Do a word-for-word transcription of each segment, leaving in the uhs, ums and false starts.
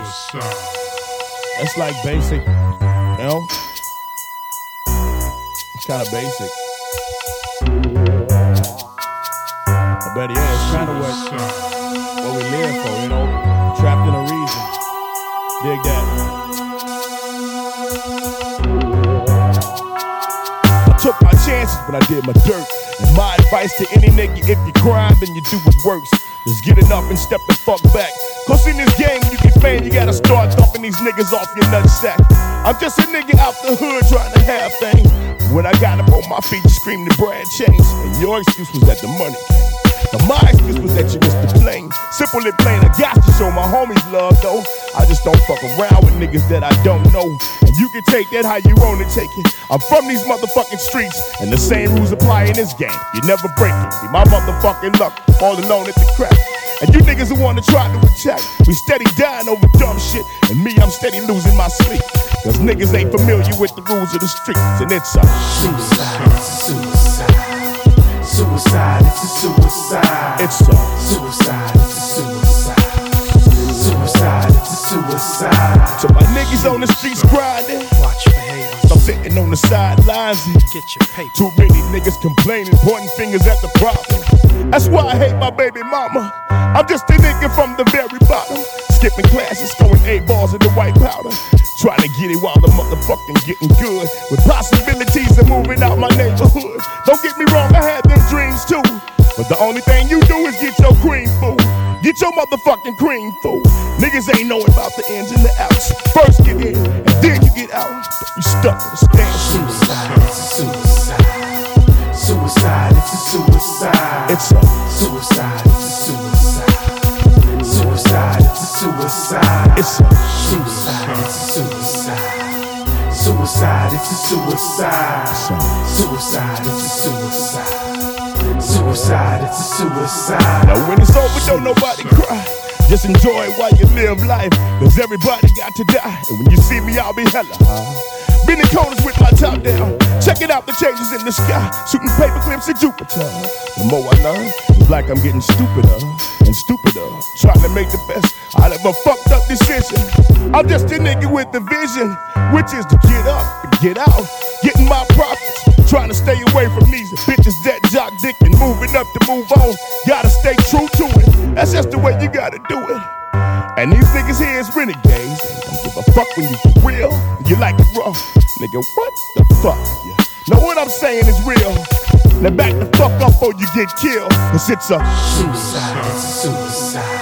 Suicide. That's like basic, you know? It's kind of basic. But better yet, it's kind of what, what we live for, you know? Trapped in a reason. Dig that. I took my chances, but I did my dirt. And my advice to any nigga, if you grind, then you do what works. Just get enough and step the fuck back. Cause in this game, when you get fame, you gotta start dumping these niggas off your nutsack. I'm just a nigga out the hood trying to have things. When I got up on my feet, you screamed the brand change. And your excuse was that the money came. But my excuse was that you missed the plane. Simple and plain, I got to show my homies love though. I just don't fuck around with niggas that I don't know. And you can take that how you wanna take it. I'm from these motherfucking streets, and the same rules apply in this game. You never break it. Be my motherfucking luck, all alone at the crack. And you niggas who wanna try to attack, we steady dying over dumb shit. And me, I'm steady losing my sleep. Cause niggas ain't familiar with the rules of the streets. And it's a suicide, it's a suicide. Suicide, it's a suicide. It's a suicide, it's a suicide. Suicide, it's a suicide. So my niggas on the streets grinding. Watch for haters. I'm sitting on the sidelines and get your paper. Too many niggas complaining, pointing fingers at the problem. That's why I hate my baby mama. I'm just a nigga from the very bottom. Skipping classes, throwing eight balls in the white powder. Trying to get it while the motherfucking getting good. With possibilities of moving out my neighborhood. Don't get me wrong, I had them dreams too. But the only thing you do is get your cream food. Get your motherfucking cream food. Niggas ain't knowing about the ins and the outs. First get in, and then you get out. You stuck in the stand. Suicide, it's a suicide. Suicide, it's a suicide. It's a suicide, it's a suicide. Suicide, it's a suicide. It's a suicide, it's a suicide. Suicide, it's a suicide. Suicide, it's a suicide. Suicide, it's a suicide. Now when it's over, don't nobody cry. Just enjoy it while you live life. Cause everybody got to die. And when you see me, I'll be hella high. Been in corners with my top down. Checking out the changes in the sky. Shooting paper clips at Jupiter. The more I learn, it's like I'm getting stupider and stupider. Trying to make the best out of a fucked up decision. I'm just a nigga with the vision, which is to get up and get out. Getting my profits. Trying to stay away from these bitches that jock dick and moving up to move on. Gotta stay true to it. That's just the way you gotta do it. And these niggas here is renegades. They don't give a fuck when you for real. You like it rough. Nigga, what the fuck? Yeah. Now what I'm saying is real. Now back the fuck up before you get killed. Cause it's a suicide, it's a suicide.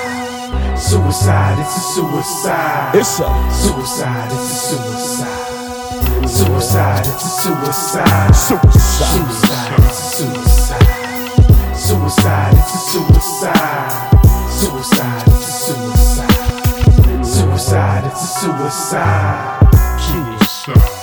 Suicide, it's a suicide. It's a suicide, it's a suicide. Suicide, it's a suicide. Suicide. Suicide, it's a suicide. Suicide, it's a suicide. Suicide, it's a suicide. Suicide, it's a suicide. Suicide.